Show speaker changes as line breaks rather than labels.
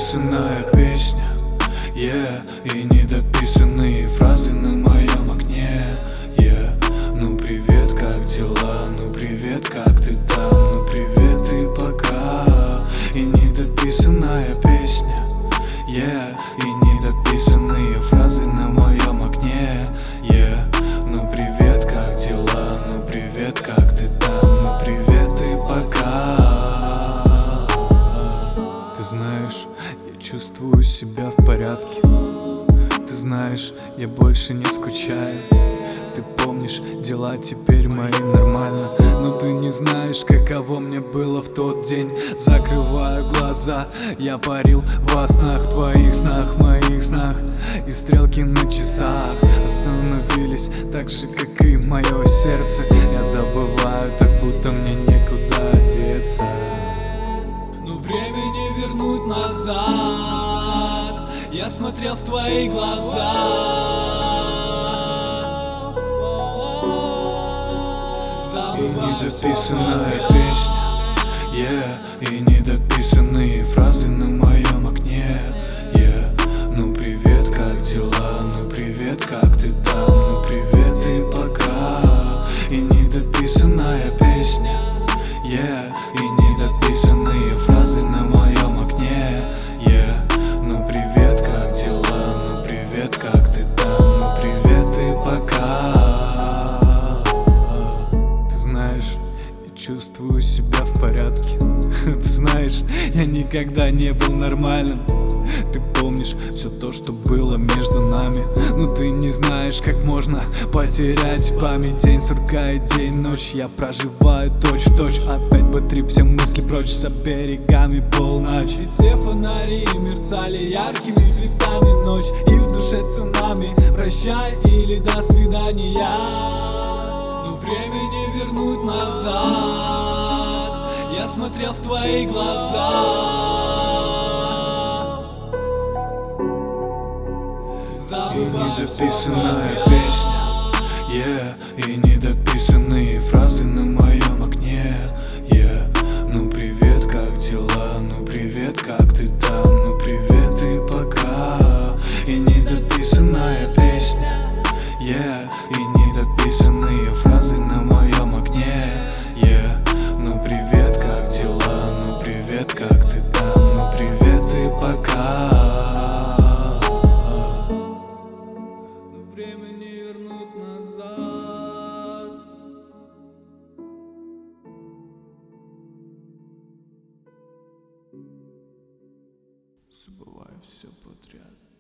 недописанная песня, и недописанные фразы на моем окне. Ну привет, как дела? Ну привет, как ты там? Ну привет и пока. И недописанная песня, и недописанные фразы на моем окне. Ну привет, как дела? Ну привет, как ты там? Ну привет и пока. Ты знаешь, я чувствую себя в порядке. Ты знаешь, я больше не скучаю. Ты помнишь, дела теперь мои нормально. Но ты не знаешь, каково мне было в тот день. Закрываю глаза, я парил во снах, твоих снах, моих снах. И стрелки на часах остановились так же, как и мое сердце. Я забываю, так будто мне некуда деться. Но времени вернуть назад. Я смотрел в твои глаза. И недописанная песня, и недописанные фразы на моем окне. Ну привет, как дела? Ну привет, как ты там? Ну привет и пока. И недописанная песня, и недописанные фразы на моем окне. Ну привет, как дела? Ну привет, как ты там? Ну привет и пока. Чувствую себя в порядке. Ты знаешь, я никогда не был нормальным. Ты помнишь все то, что было между нами. Но ты не знаешь, как можно потерять память. День сверкает, день, ночь. Я проживаю точь в точь. Опять бы трип, все мысли прочь, за берегами полночь. И те фонари мерцали яркими цветами ночь. И в душе цунами. Прощай или до свидания. Но времени вернуть назад. Я смотрел в твои глаза. И недописанная песня, и недописанные фразы на моем окне. Ну привет, как дела? Ну привет, как ты там? Ну привет и пока. И недописанная песня, и недописанные фразы на моем окне. Ну привет, как дела? Ну привет, как ты там? Ну привет и пока. Но время не вернуть назад. Забываю все подряд.